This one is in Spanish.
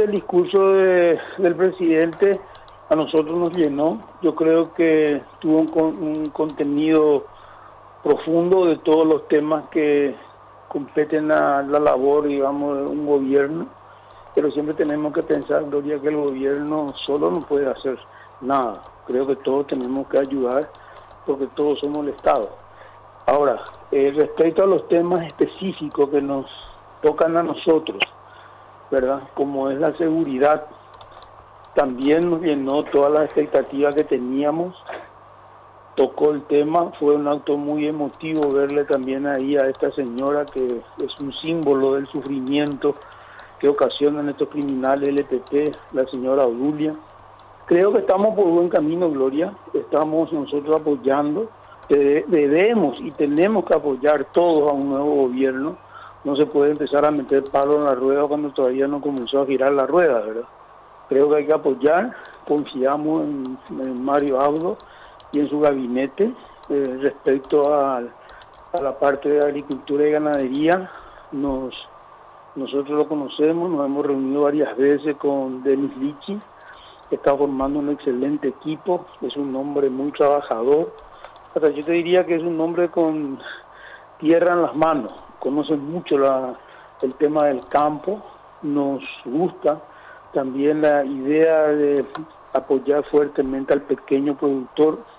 el discurso del presidente a nosotros nos llenó. Yo creo que tuvo un contenido profundo de todos los temas que competen a la labor, digamos, de un gobierno, pero siempre tenemos que pensar, Gloria, que el gobierno solo no puede hacer nada. Creo que todos tenemos que ayudar porque todos somos el Estado. Ahora, respecto a los temas específicos que nos tocan a nosotros, ¿verdad? Como es la seguridad, también nos llenó todas las expectativas que teníamos, tocó el tema, fue un acto muy emotivo verle también ahí a esta señora que es un símbolo del sufrimiento que ocasionan estos criminales LTP, la señora Odulia. Creo que estamos por buen camino, Gloria, estamos nosotros apoyando, debemos y tenemos que apoyar todos a un nuevo gobierno. No se puede empezar a meter palo en la rueda cuando todavía no comenzó a girar la rueda, ¿verdad? Creo que hay que apoyar, confiamos en Mario Abdo y en su gabinete. Respecto a la parte de agricultura y ganadería, nosotros lo conocemos, nos hemos reunido varias veces con Denis Lichi, que está formando un excelente equipo, es un hombre muy trabajador, hasta yo te diría que es un hombre con tierra en las manos, conoce mucho el tema del campo, nos gusta también la idea de apoyar fuertemente al pequeño productor,